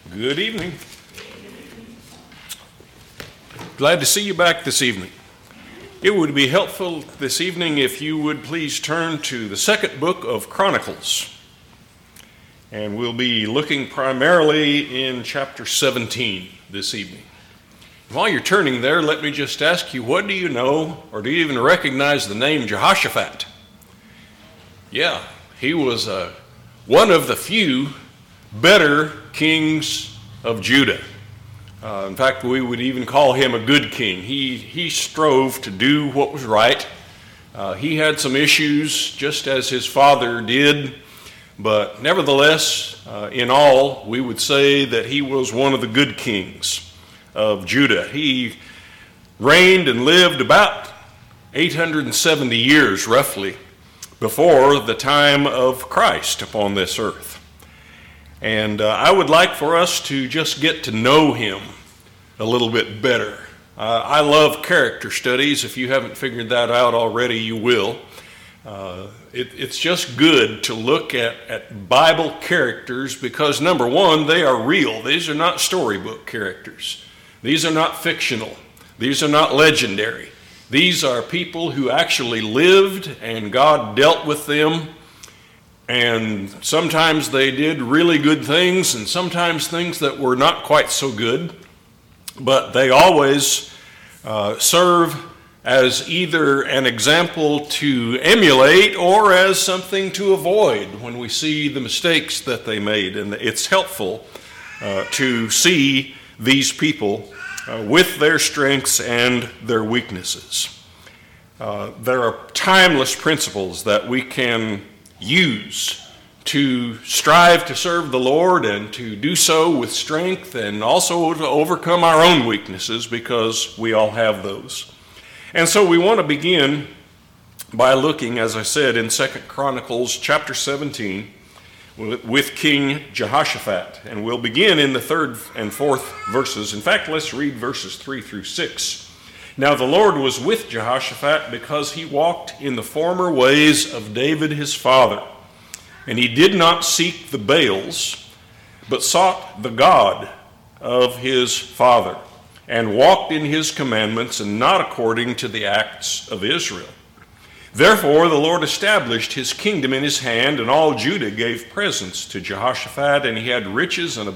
Good evening. Glad to see you back this evening. It would be helpful this evening if you would please turn to the second book of Chronicles. And we'll be looking primarily in chapter 17 this evening. While you're turning there, let me just ask you, what do you know, or do you even recognize the name Jehoshaphat? Yeah, he was one of the few better kings of Judah. In fact, we would even call him a good king. He strove to do what was right. He had some issues, just as his father did, but nevertheless, in all, we would say that he was one of the good kings of Judah. He reigned and lived about 870 years, roughly, before the time of Christ upon this earth. And I would like for us to just get to know him a little bit better. I love character studies. If you haven't figured that out already, you will. It's just good to look at Bible characters because, number one, they are real. These are not storybook characters. These are not fictional. These are not legendary. These are people who actually lived and God dealt with them. And sometimes they did really good things and sometimes things that were not quite so good. But they always serve as either an example to emulate or as something to avoid when we see the mistakes that they made. And it's helpful to see these people with their strengths and their weaknesses. There are timeless principles that we can use to strive to serve the Lord and to do so with strength and also to overcome our own weaknesses because we all have those. And so we want to begin by looking, as I said, in 2 Chronicles chapter 17 with King Jehoshaphat. And we'll begin in the 3rd and 4th verses. In fact, let's read verses 3 through 6. Now the Lord was with Jehoshaphat because he walked in the former ways of David his father. And he did not seek the Baals, but sought the God of his father, and walked in his commandments and not according to the acts of Israel. Therefore the Lord established his kingdom in his hand, and all Judah gave presents to Jehoshaphat, and he had riches and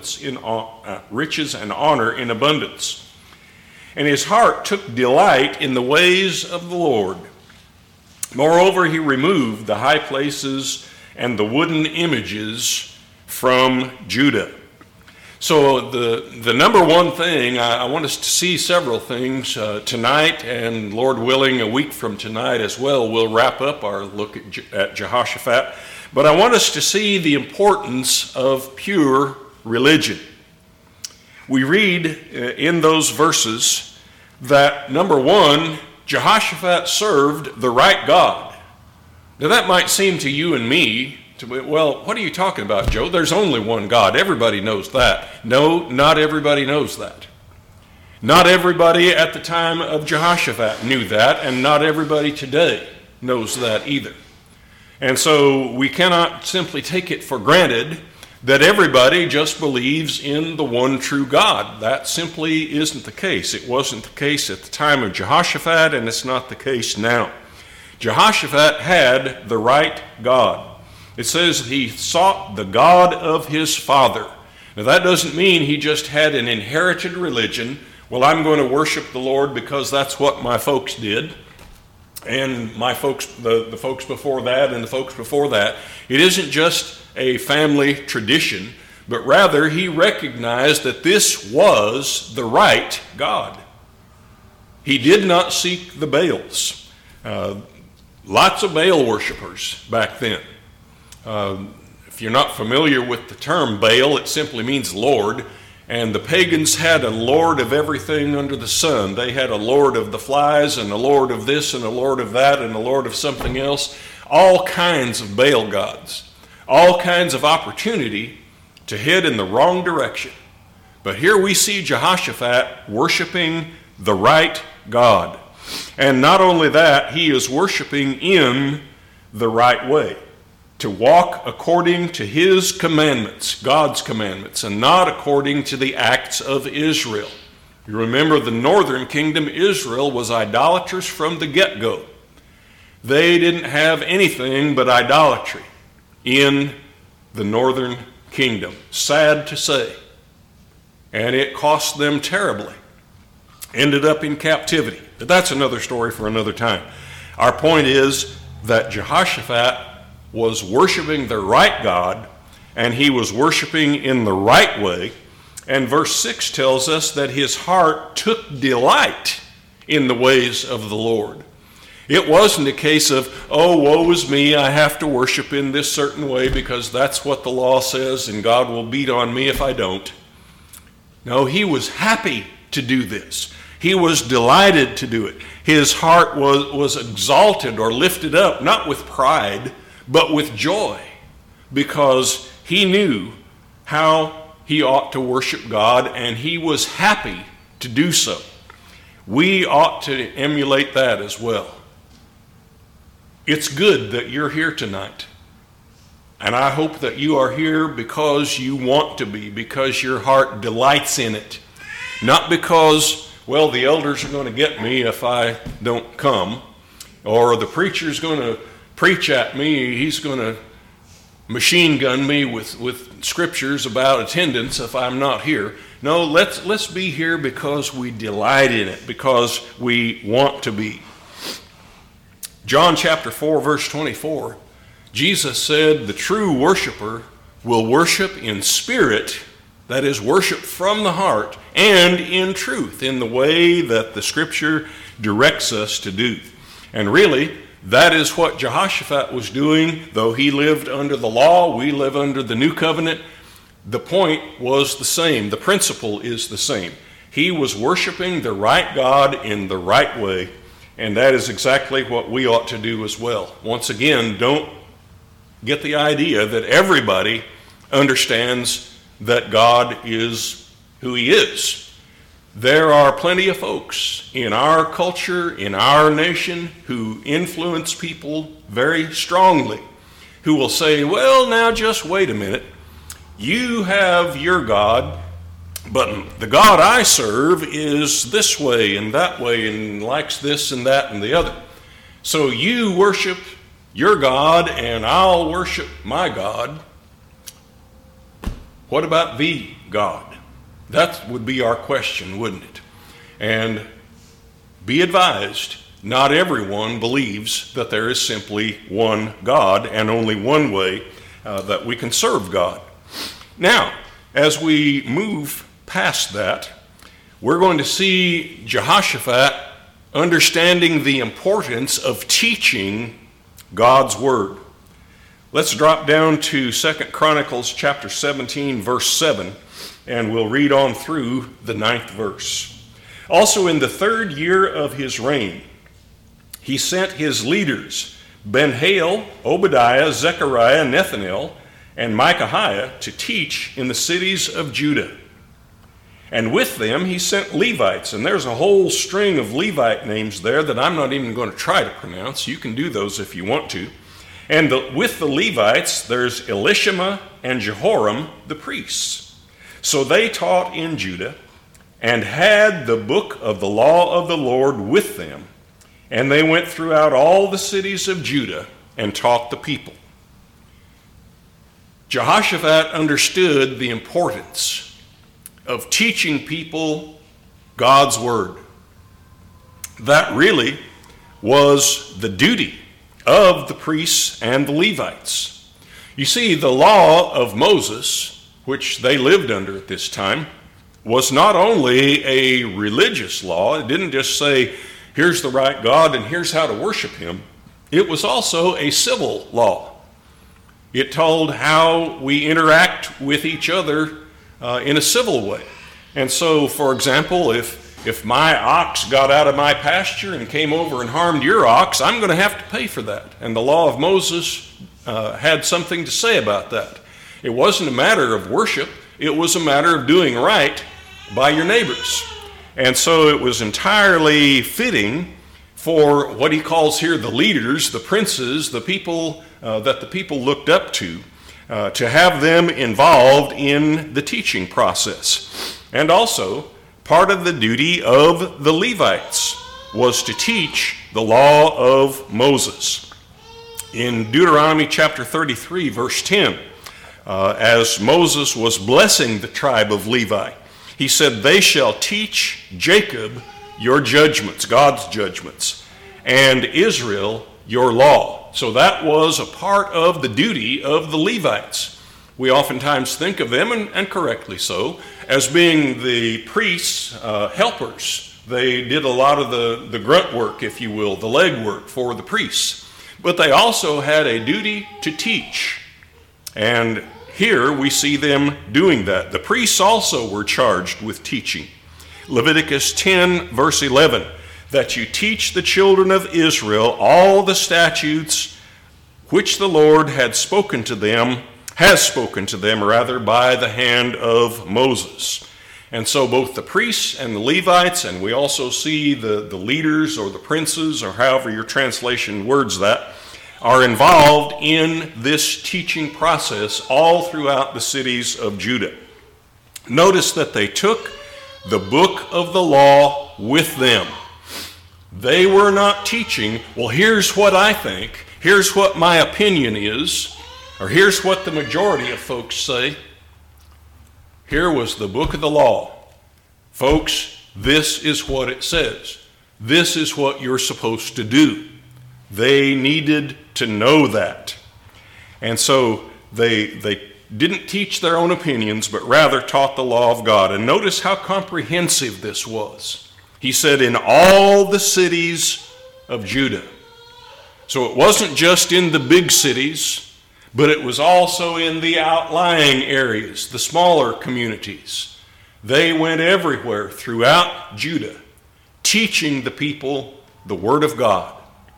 honor in abundance. And his heart took delight in the ways of the Lord. Moreover, he removed the high places and the wooden images from Judah. So the number one thing, I want us to see several things tonight, and Lord willing, a week from tonight as well, we'll wrap up our look at Jehoshaphat. But I want us to see the importance of pure religion. We read in those verses that, number one, Jehoshaphat served the right God. Now that might seem to you and me to be, well, what are you talking about, Joe? There's only one God. Everybody knows that. No, not everybody knows that. Not everybody at the time of Jehoshaphat knew that, and not everybody today knows that either. And so we cannot simply take it for granted that everybody just believes in the one true God. That simply isn't the case. It wasn't the case at the time of Jehoshaphat, and it's not the case now. Jehoshaphat had the right God. It says he sought the God of his father. Now that doesn't mean he just had an inherited religion. Well, I'm going to worship the Lord because that's what my folks did. And my folks, the folks before that and the folks before that. It isn't just a family tradition, but rather he recognized that this was the right God. He did not seek the Baals. Lots of Baal worshipers back then. If you're not familiar with the term Baal, it simply means Lord. And the pagans had a lord of everything under the sun. They had a lord of the flies and a lord of this and a lord of that and a lord of something else. All kinds of Baal gods. All kinds of opportunity to head in the wrong direction. But here we see Jehoshaphat worshiping the right God. And not only that, he is worshiping in the right way. to walk according to his commandments, God's commandments, and not according to the acts of Israel. You remember the northern kingdom, Israel, was idolatrous from the get-go. They didn't have anything but idolatry in the northern kingdom. Sad to say. And it cost them terribly. Ended up in captivity. But that's another story for another time. Our point is that Jehoshaphat was worshiping the right God, and he was worshiping in the right way. And verse 6 tells us that his heart took delight in the ways of the Lord. It wasn't a case of, oh, woe is me, I have to worship in this certain way because that's what the law says and God will beat on me if I don't. No, he was happy to do this. He was delighted to do it. His heart was exalted or lifted up, not with pride, but with joy, because he knew how he ought to worship God, and he was happy to do so. We ought to emulate that as well. It's good that you're here tonight, and I hope that you are here because you want to be, because your heart delights in it, not because, well, the elders are going to get me if I don't come, or the preacher's going to preach at me, he's going to machine gun me with scriptures about attendance if I'm not here. No, let's be here because we delight in it, because we want to be. John chapter 4, verse 24, Jesus said the true worshiper will worship in spirit, that is, worship from the heart, and in truth, in the way that the scripture directs us to do. And really, that is what Jehoshaphat was doing. Though he lived under the law, we live under the new covenant. The point was the same. The principle is the same. He was worshiping the right God in the right way, and that is exactly what we ought to do as well. Once again, don't get the idea that everybody understands that God is who he is. There are plenty of folks in our culture, in our nation, who influence people very strongly, who will say, well, now just wait a minute. You have your God, but the God I serve is this way and that way and likes this and that and the other. So you worship your God and I'll worship my God. What about the God? That would be our question, wouldn't it? And be advised, not everyone believes that there is simply one God and only one way that we can serve God. Now, as we move past that, we're going to see Jehoshaphat understanding the importance of teaching God's word. Let's drop down to 2 Chronicles chapter 17, verse 7, and we'll read on through the 9th verse. Also in the 3rd year of his reign, he sent his leaders, Ben-Hail, Obadiah, Zechariah, Nethanel, and Micaiah to teach in the cities of Judah. And with them he sent Levites, and there's a whole string of Levite names there that I'm not even going to try to pronounce. You can do those if you want to. And with the Levites, there's Elishama and Jehoram, the priests. So they taught in Judah and had the book of the law of the Lord with them. And they went throughout all the cities of Judah and taught the people. Jehoshaphat understood the importance of teaching people God's word. That really was the duty of the priests and the Levites. You see, the law of Moses, which they lived under at this time, was not only a religious law. It didn't just say, here's the right God and here's how to worship him. It was also a civil law. It told how we interact with each other in a civil way. And so, for example, if my ox got out of my pasture and came over and harmed your ox, I'm going to have to pay for that. And the law of Moses had something to say about that. It wasn't a matter of worship. It was a matter of doing right by your neighbors. And so it was entirely fitting for what he calls here the leaders, the princes, the people that the people looked up to have them involved in the teaching process. And also, part of the duty of the Levites was to teach the law of Moses. In Deuteronomy chapter 33, verse 10, as Moses was blessing the tribe of Levi, he said, "They shall teach Jacob your judgments," God's judgments, "and Israel your law." So that was a part of the duty of the Levites. We oftentimes think of them, and correctly so, as being the priests' helpers. They did a lot of the grunt work, if you will, the leg work for the priests. But they also had a duty to teach. And here we see them doing that. The priests also were charged with teaching. Leviticus 10, verse 11, "That you teach the children of Israel all the statutes which the Lord has spoken to them by the hand of Moses." And so both the priests and the Levites, and we also see the leaders or the princes, or however your translation words that, are involved in this teaching process all throughout the cities of Judah. Notice that they took the book of the law with them. They were not teaching, well, here's what I think, here's what my opinion is, or here's what the majority of folks say. Here was the book of the law. Folks, this is what it says. This is what you're supposed to do. They needed to know that. And so they didn't teach their own opinions, but rather taught the law of God. And notice how comprehensive this was. He said, in all the cities of Judah. So it wasn't just in the big cities, but it was also in the outlying areas, the smaller communities. They went everywhere throughout Judah, teaching the people the Word of God.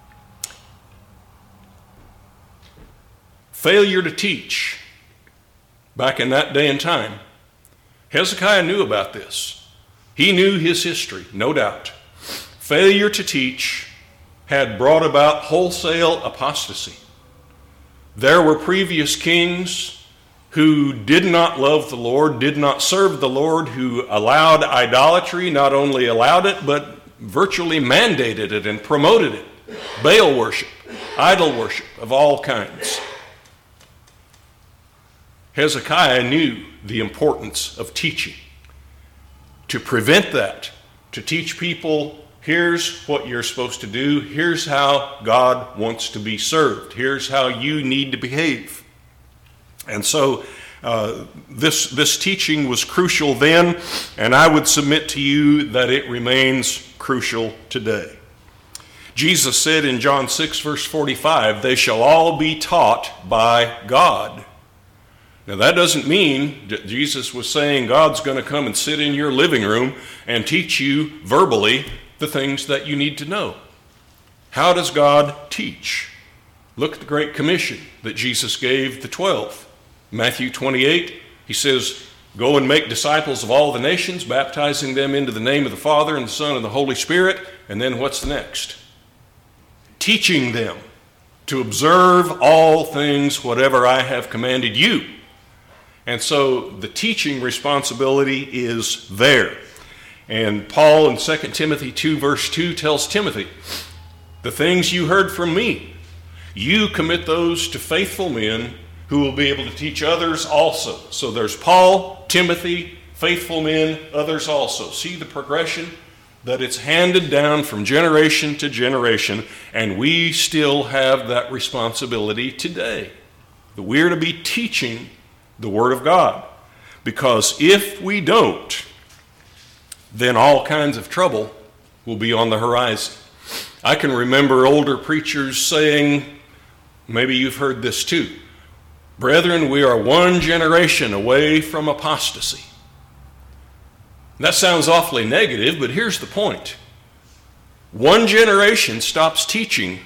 Failure to teach, back in that day and time, Hezekiah knew about this. He knew his history, no doubt. Failure to teach had brought about wholesale apostasy. There were previous kings who did not love the Lord, did not serve the Lord, who allowed idolatry, not only allowed it, but virtually mandated it and promoted it. Baal worship, idol worship of all kinds. Hezekiah knew the importance of teaching. To prevent that, to teach people, here's what you're supposed to do, here's how God wants to be served, here's how you need to behave. And so this teaching was crucial then, and I would submit to you that it remains crucial today. Jesus said in John 6, verse 45, "They shall all be taught by God." Now that doesn't mean that Jesus was saying God's going to come and sit in your living room and teach you verbally the things that you need to know. How does God teach? Look at the Great Commission that Jesus gave the 12. Matthew 28, he says, "Go and make disciples of all the nations, baptizing them into the name of the Father and the Son and the Holy Spirit." And then what's next? Teaching them to observe all things whatever I have commanded you. And so the teaching responsibility is there. And Paul in 2 Timothy 2 verse 2 tells Timothy, "The things you heard from me, you commit those to faithful men who will be able to teach others also." So there's Paul, Timothy, faithful men, others also. See the progression? That it's handed down from generation to generation, and we still have that responsibility today. That we're to be teaching the Word of God. Because if we don't, then all kinds of trouble will be on the horizon. I can remember older preachers saying, maybe you've heard this too, "Brethren, we are one generation away from apostasy." That sounds awfully negative, but here's the point. One generation stops teaching.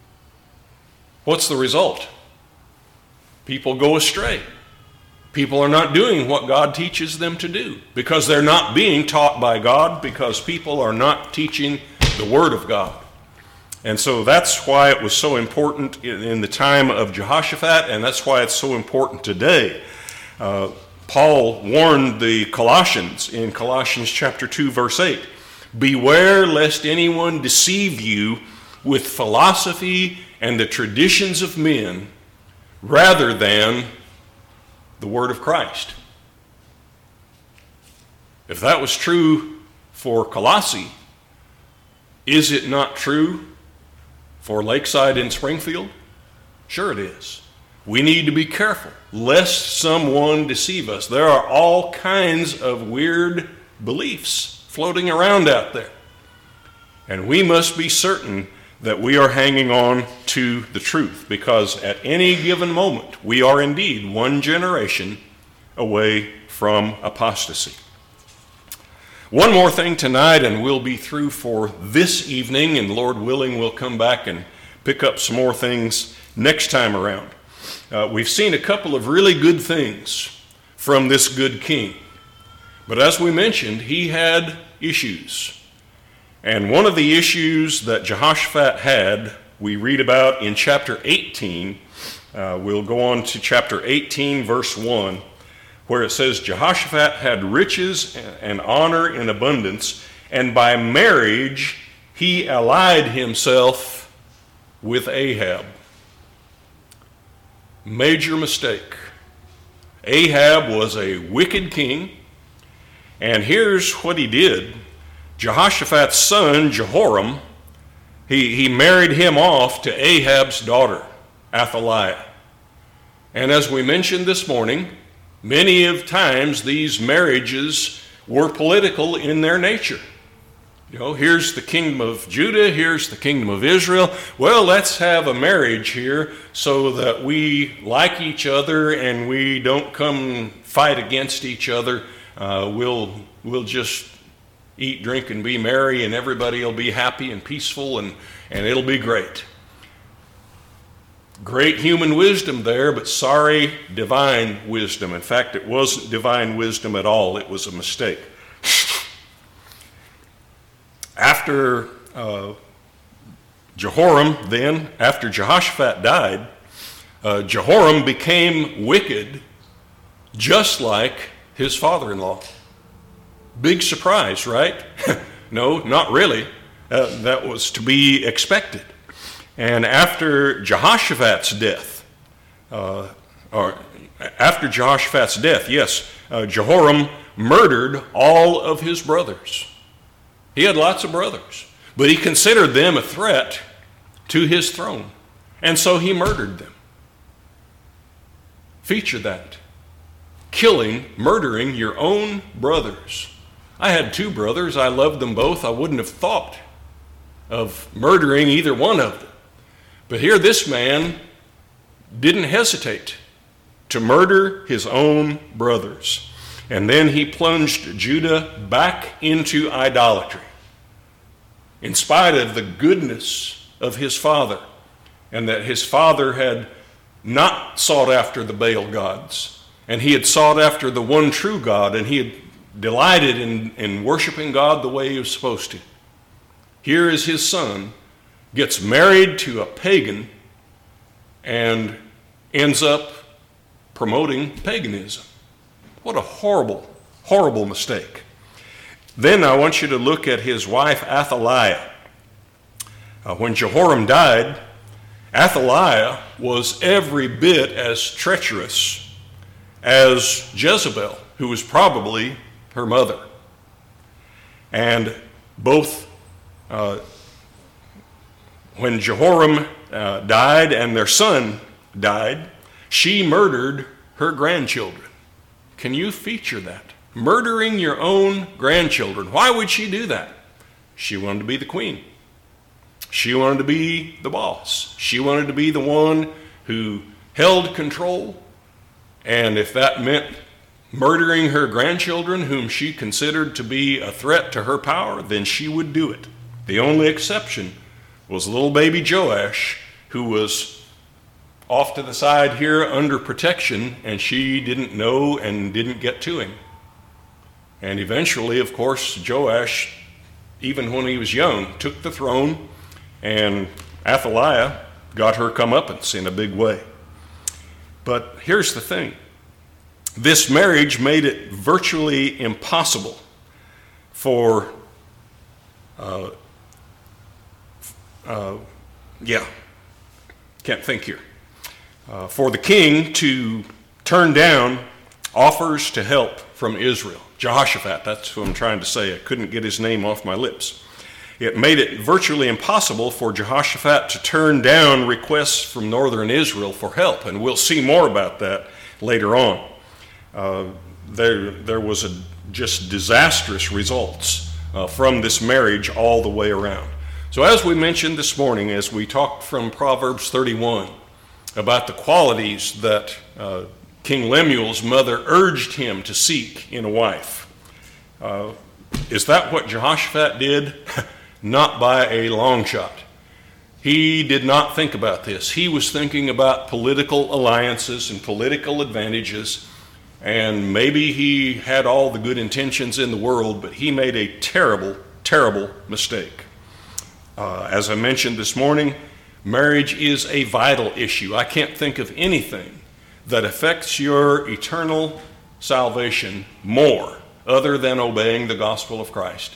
What's the result? People go astray. People are not doing what God teaches them to do because they're not being taught by God, because people are not teaching the Word of God. And so that's why it was so important in the time of Jehoshaphat, and that's why it's so important today. Paul warned the Colossians in Colossians chapter 2, verse 8, "Beware lest anyone deceive you with philosophy and the traditions of men rather than the word of Christ." If that was true for Colossae, is it not true for Lakeside in Springfield? Sure it is. We need to be careful lest someone deceive us. There are all kinds of weird beliefs floating around out there. And we must be certain that we are hanging on to the truth, because at any given moment we are indeed one generation away from apostasy. One more thing tonight and we'll be through for this evening, and Lord willing we'll come back and pick up some more things next time around. We've seen a couple of really good things from this good king. But as we mentioned, he had issues. And one of the issues that Jehoshaphat had, we read about in chapter 18. We'll go on to chapter 18, verse 1, where it says, "Jehoshaphat had riches and honor in abundance, and by marriage he allied himself with Ahab." Major mistake. Ahab was a wicked king, and here's what he did. Jehoshaphat's son, Jehoram, he married him off to Ahab's daughter, Athaliah. And as we mentioned this morning, many of times these marriages were political in their nature. You know, here's the kingdom of Judah, here's the kingdom of Israel. Well, let's have a marriage here so that we like each other and we don't come fight against each other. We'll just eat, drink, and be merry, and everybody will be happy and peaceful, and it'll be great. Great human wisdom there, but sorry divine wisdom. In fact, it wasn't divine wisdom at all. It was a mistake. After Jehoram, then, after Jehoshaphat died, Jehoram became wicked just like his father-in-law. Big surprise, right? No, not really. That was to be expected. And after Jehoshaphat's death, Jehoram murdered all of his brothers. He had lots of brothers, but he considered them a threat to his throne, and so he murdered them. Feature that. Murdering your own brothers. I had 2 brothers. I loved them both. I wouldn't have thought of murdering either one of them. But here this man didn't hesitate to murder his own brothers. And then he plunged Judah back into idolatry, in spite of the goodness of his father, and that his father had not sought after the Baal gods, and he had sought after the one true God, and he had delighted in worshiping God the way he was supposed to. Here is his son, gets married to a pagan, and ends up promoting paganism. What a horrible, horrible mistake. Then I want you to look at his wife Athaliah. When Jehoram died, Athaliah was every bit as treacherous as Jezebel, who was probably her mother. And both when Jehoram died and their son died, she murdered her grandchildren. Can you feature that? Murdering your own grandchildren. Why would she do that? She wanted to be the queen. She wanted to be the boss. She wanted to be the one who held control. And if that meant murdering her grandchildren, whom she considered to be a threat to her power, then she would do it. The only exception was little baby Joash, who was off to the side here under protection, and she didn't know and didn't get to him. And eventually, of course, Joash, even when he was young, took the throne and Athaliah got her comeuppance in a big way. But here's the thing. This marriage made it virtually impossible for, can't think here, for the king to turn down offers to help from Israel. Jehoshaphat, that's who I'm trying to say. I couldn't get his name off my lips. It made it virtually impossible for Jehoshaphat to turn down requests from northern Israel for help, and we'll see more about that later on. There was just disastrous results from this marriage all the way around. So as we mentioned this morning, as we talked from Proverbs 31 about the qualities that King Lemuel's mother urged him to seek in a wife, is that what Jehoshaphat did? Not by a long shot. He did not think about this. He was thinking about political alliances and political advantages, and maybe he had all the good intentions in the world, but he made a terrible, terrible mistake. As I mentioned this morning, marriage is a vital issue. I can't think of anything that affects your eternal salvation more, other than obeying the gospel of Christ,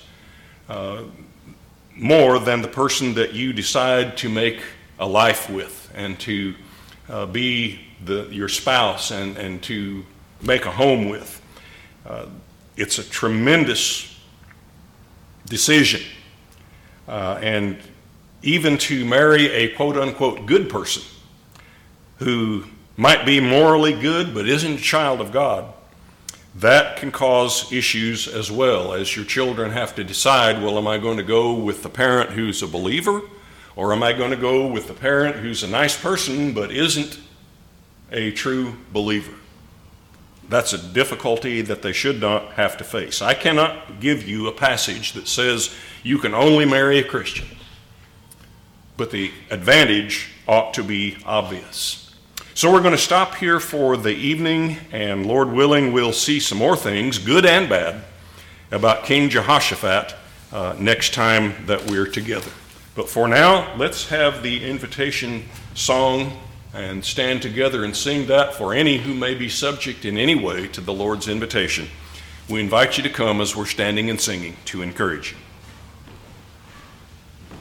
more than the person that you decide to make a life with and to be your spouse and to make a home with. It's a tremendous decision. And even to marry a quote-unquote good person who might be morally good but isn't a child of God, that can cause issues as well, as your children have to decide, well, am I going to go with the parent who's a believer, or am I going to go with the parent who's a nice person but isn't a true believer? That's a difficulty that they should not have to face. I cannot give you a passage that says you can only marry a Christian, but the advantage ought to be obvious. So we're going to stop here for the evening, and Lord willing, we'll see some more things, good and bad, about King Jehoshaphat next time that we're together. But for now, let's have the invitation song and stand together and sing that for any who may be subject in any way to the Lord's invitation. We invite you to come as we're standing and singing to encourage you.